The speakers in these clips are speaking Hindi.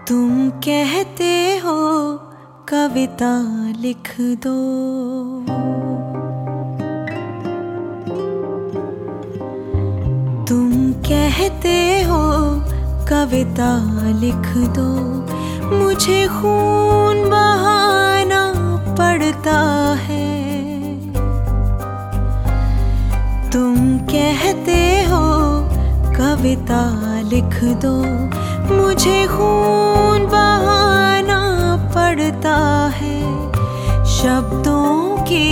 तुम कहते हो कविता लिख दो, तुम कहते हो कविता लिख दो, मुझे खून बहाना पड़ता है। तुम कहते हो कविता लिख दो, मुझे खून बहाना पड़ता है। शब्दों की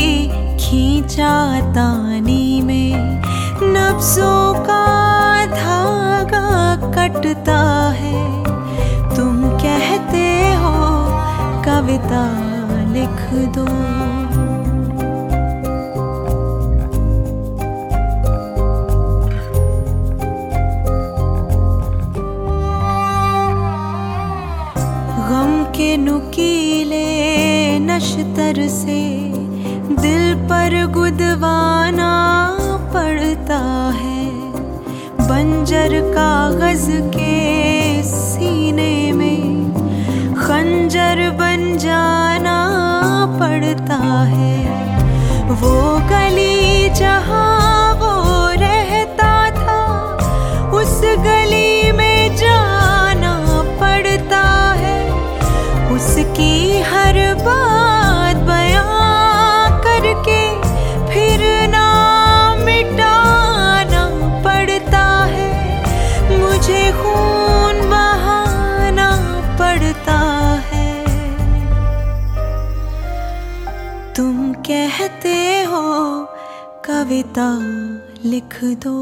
खींचातानी में नब्ज़ों का धागा कटता है। तुम कहते हो कविता लिख दो, गम के नुकीले नश्तर से दिल पर गुदवाना पड़ता है। बंजर कागज के सीने में खंजर बन जाना पड़ता है। वो गली जहाँ वो रहता था, उस गली में जाना पड़ता है। उसकी हर बात बयां करके फिर नाम मिटाना पड़ता है। मुझे खून बहाना पड़ता है। तुम कहते हो कविता लिख दो,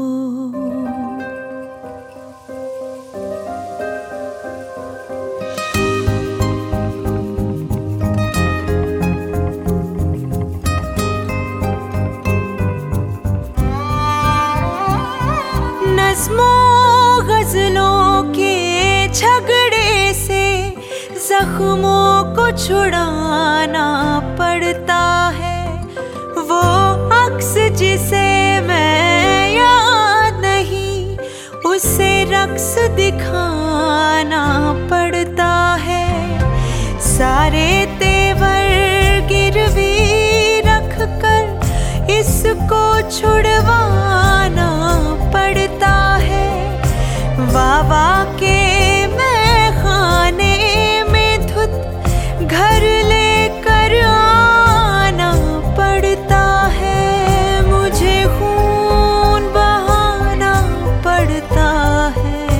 नज़्मों गज़लों के झगड़े से जख्मों को छुड़ाना पड़ता है। वो अक्स जिसे मैं याद नहीं, उसे रक्स दिखाना पड़ता है। सारे तेवर गिरवी रख कर इसको छुड़वाना पड़ता है। वावा के मैं खाने में धुत घर लेकर आना पड़ता है। मुझे खून बहाना पड़ता है।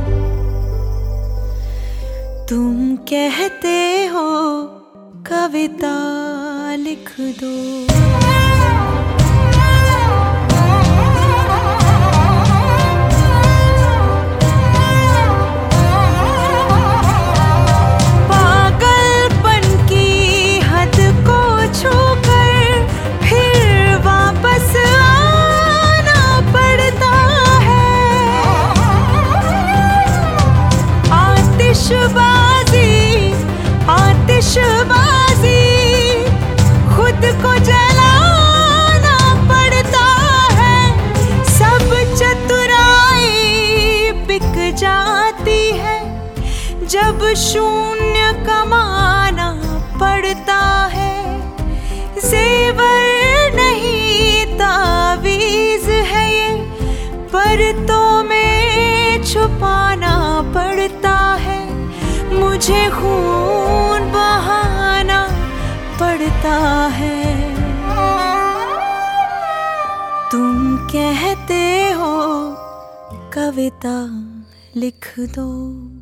तुम कहते हो कविता लिख दो, आतिशबाजी खुद को जलाना पड़ता है। सब चतुराई बिक जाती है जब शून्य कमाना पड़ता है। ज़ेवर नहीं तावीज़ है ये, परतों में छुपाना पड़ता है। मुझे खून बहाना पड़ता है। तुम कहते हो कविता लिख दो।